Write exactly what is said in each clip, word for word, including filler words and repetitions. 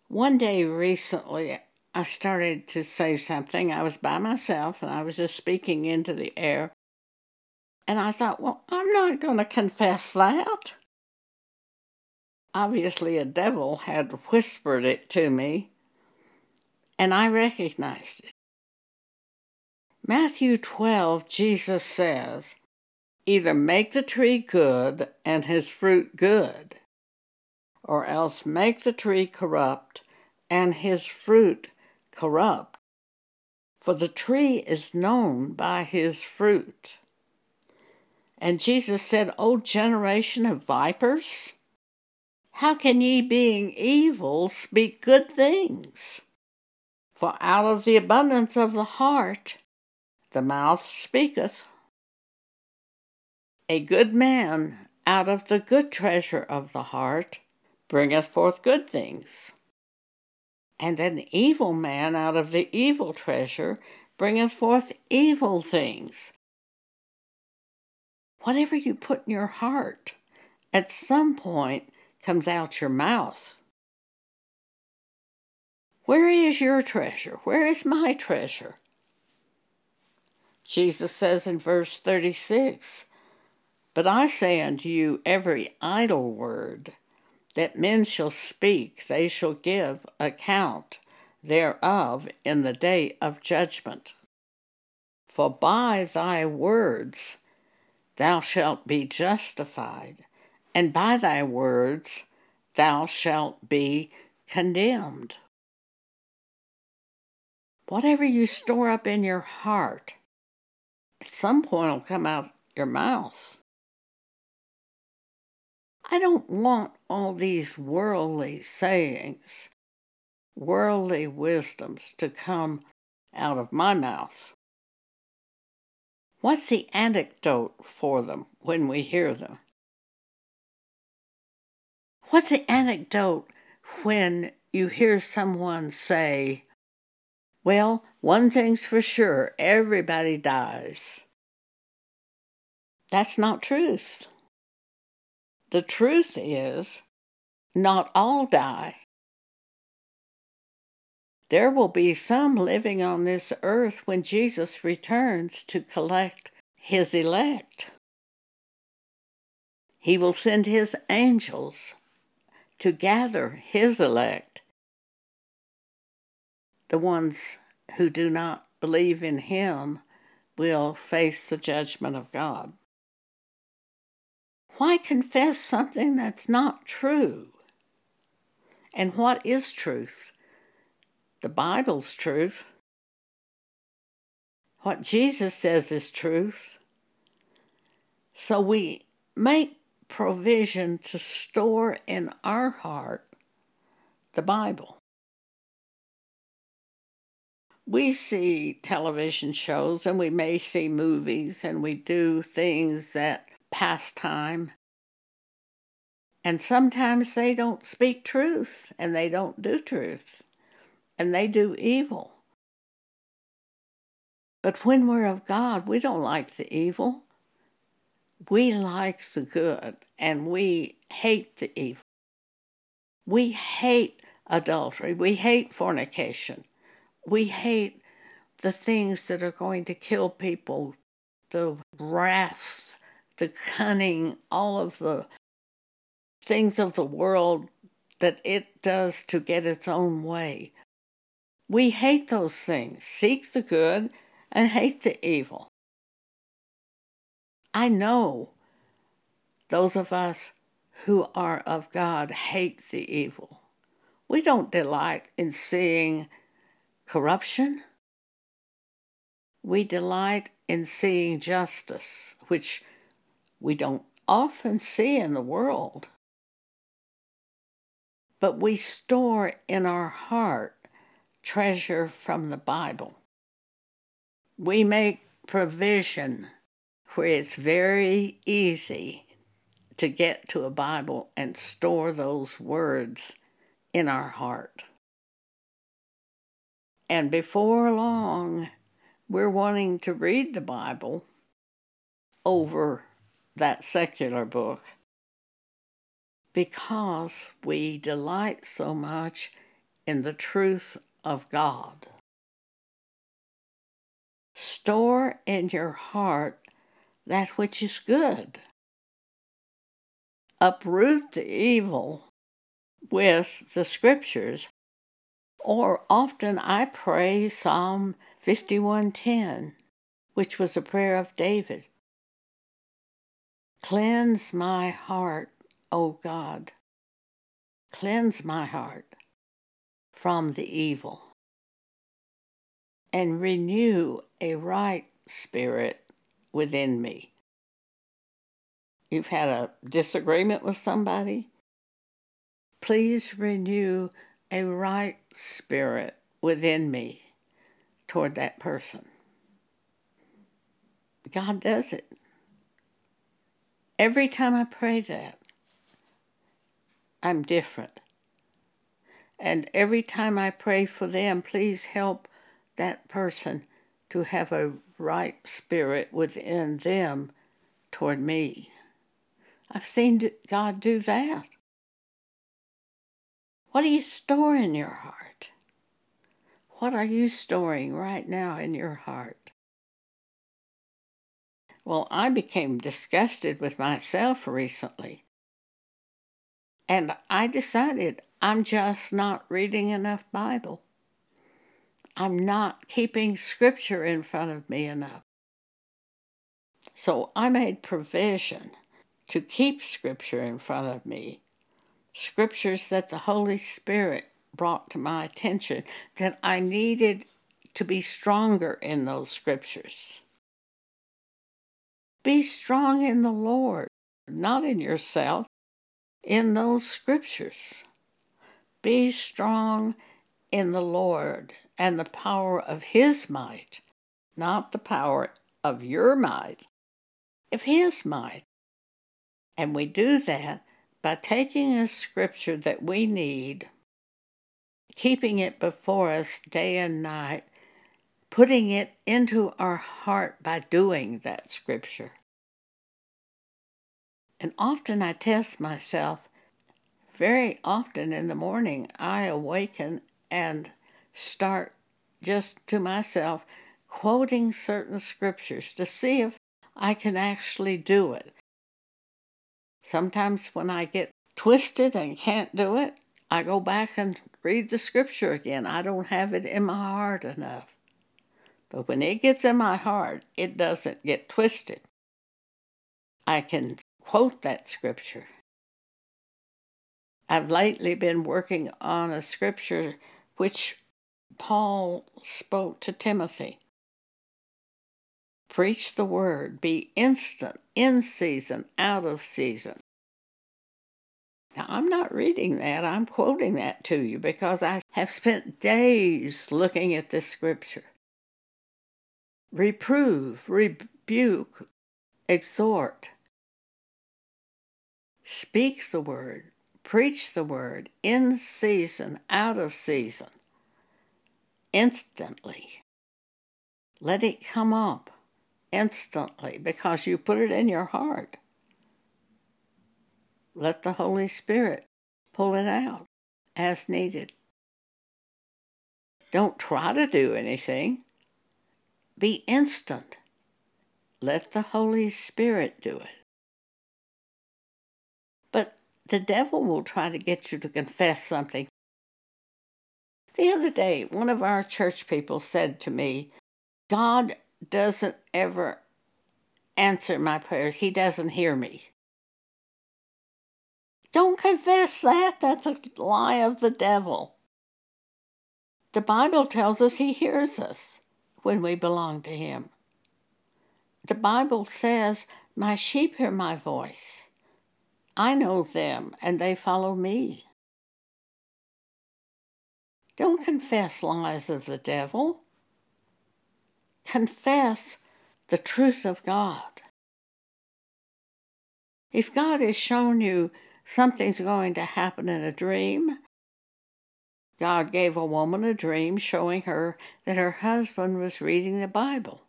One day recently, I started to say something. I was by myself and I was just speaking into the air. And I thought, well, I'm not going to confess that. Obviously, a devil had whispered it to me, and I recognized it. Matthew twelve, Jesus says, either make the tree good and his fruit good, or else make the tree corrupt and his fruit corrupt. For the tree is known by his fruit. And Jesus said, O generation of vipers, how can ye, being evil, speak good things? For out of the abundance of the heart the mouth speaketh. A good man out of the good treasure of the heart bringeth forth good things, and an evil man out of the evil treasure bringeth forth evil things. Whatever you put in your heart, at some point comes out your mouth. Where is your treasure? Where is my treasure? Jesus says in verse thirty-six, But I say unto you, every idle word that men shall speak, they shall give account thereof in the day of judgment. For by thy words thou shalt be justified, and by thy words thou shalt be condemned. Whatever you store up in your heart, at some point will come out your mouth. I don't want all these worldly sayings, worldly wisdoms to come out of my mouth. What's the antidote for them when we hear them? What's the antidote when you hear someone say, well, one thing's for sure, everybody dies? That's not truth. The truth is, not all die. There will be some living on this earth when Jesus returns to collect his elect. He will send his angels to gather his elect. The ones who do not believe in him will face the judgment of God. Why confess something that's not true? And what is truth? The Bible's truth. What Jesus says is truth. So we make provision to store in our heart the Bible. We see television shows and we may see movies and we do things that pass time. And sometimes they don't speak truth and they don't do truth and they do evil. But when we're of God, we don't like the evil. We like the good and we hate the evil. We hate adultery. We hate fornication. We hate the things that are going to kill people, the wrath, the cunning, all of the things of the world that it does to get its own way. We hate those things, seek the good and hate the evil. I know those of us who are of God hate the evil. We don't delight in seeing corruption. We delight in seeing justice, which we don't often see in the world. But we store in our heart treasure from the Bible. We make provision where it's very easy to get to a Bible and store those words in our heart. And before long, we're wanting to read the Bible over that secular book because we delight so much in the truth of God. Store in your heart that which is good. Uproot the evil with the scriptures, or often I pray Psalm fifty-one ten, which was a prayer of David. Cleanse my heart, O God. Cleanse my heart from the evil, and renew a right spirit within me. You've had a disagreement with somebody? Please renew a right spirit within me toward that person. God does it. Every time I pray that, I'm different. And every time I pray for them, please help that person to have a right spirit within them toward me. I've seen God do that. What do you store in your heart? What are you storing right now in your heart? Well, I became disgusted with myself recently. And I decided I'm just not reading enough Bible. I'm not keeping Scripture in front of me enough. So I made provision to keep Scripture in front of me. Scriptures that the Holy Spirit brought to my attention, that I needed to be stronger in those Scriptures. Be strong in the Lord, not in yourself, in those Scriptures. Be strong in the Lord and the power of His might, not the power of your might, of His might. And we do that by taking a Scripture that we need, keeping it before us day and night, putting it into our heart by doing that Scripture. And often I test myself. Very often in the morning I awaken and start just to myself quoting certain scriptures to see if I can actually do it. Sometimes when I get twisted and can't do it, I go back and read the scripture again. I don't have it in my heart enough. But when it gets in my heart, it doesn't get twisted. I can quote that scripture. I've lately been working on a scripture which Paul spoke to Timothy. Preach the word, be instant, in season, out of season. Now, I'm not reading that, I'm quoting that to you because I have spent days looking at this scripture. Reprove, rebuke, exhort. Speak the word, preach the word, in season, out of season. Instantly. Let it come up instantly because you put it in your heart. Let the Holy Spirit pull it out as needed. Don't try to do anything. Be instant. Let the Holy Spirit do it. But the devil will try to get you to confess something. The other day, one of our church people said to me, God doesn't ever answer my prayers. He doesn't hear me. Don't confess that. That's a lie of the devil. The Bible tells us He hears us when we belong to Him. The Bible says, my sheep hear my voice. I know them and they follow me. Don't confess lies of the devil. Confess the truth of God. If God has shown you something's going to happen in a dream, God gave a woman a dream showing her that her husband was reading the Bible.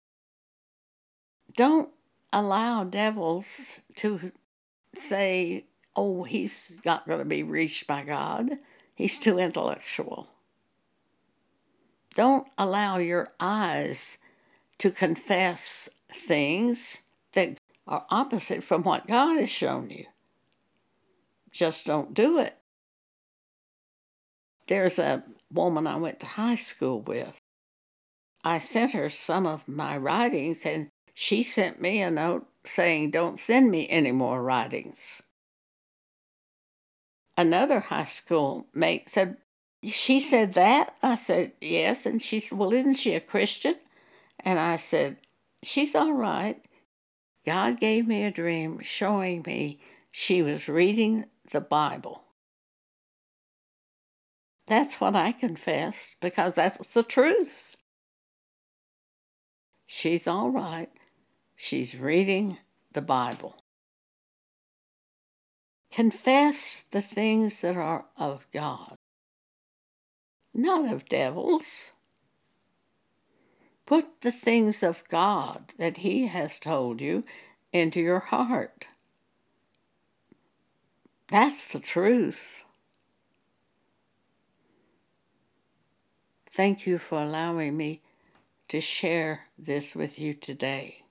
Don't allow devils to say, oh, he's not going to be reached by God. He's too intellectual. Don't allow your eyes to confess things that are opposite from what God has shown you. Just don't do it. There's a woman I went to high school with. I sent her some of my writings, and she sent me a note saying, don't send me any more writings. Another high school mate said, she said that? I said, yes. And she said, well, isn't she a Christian? And I said, she's all right. God gave me a dream showing me she was reading the Bible. That's what I confessed, because that's the truth. She's all right. She's reading the Bible. Confess the things that are of God, not of devils. Put the things of God that He has told you into your heart. That's the truth. Thank you for allowing me to share this with you today.